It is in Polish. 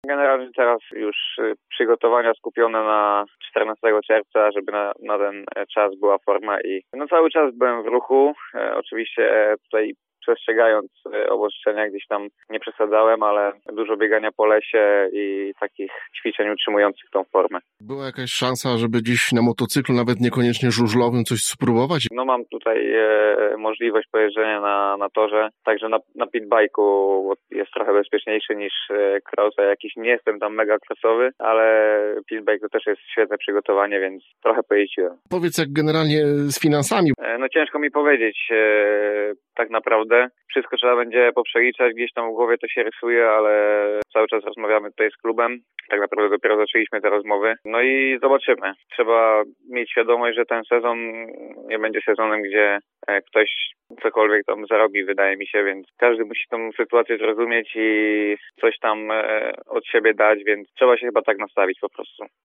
Generalnie teraz już przygotowania skupione na 14 czerwca, żeby na ten czas była forma i cały czas byłem w ruchu. Oczywiście tutaj przestrzegając obostrzenia, gdzieś tam nie przesadzałem, ale dużo biegania po lesie i takich ćwiczeń utrzymujących tą formę. Była jakaś szansa, żeby dziś na motocyklu, nawet niekoniecznie żużlowym, coś spróbować? Mam tutaj możliwość pojeżdżenia na torze, także na pitbike'u jest trochę bezpieczniejszy niż cross. Jakiś nie jestem tam mega crossowy, ale pitbike to też jest świetne przygotowanie, więc trochę pojeździłem. Powiedz, jak generalnie z finansami? Ciężko mi powiedzieć tak naprawdę. Wszystko trzeba będzie poprzeliczać, gdzieś tam w głowie to się rysuje, ale cały czas rozmawiamy tutaj z klubem. Tak naprawdę dopiero zaczęliśmy te rozmowy. I zobaczymy. Trzeba mieć świadomość, że ten sezon nie będzie sezonem, gdzie ktoś cokolwiek tam zarobi, wydaje mi się, więc każdy musi tą sytuację zrozumieć i coś tam od siebie dać, więc trzeba się chyba tak nastawić po prostu.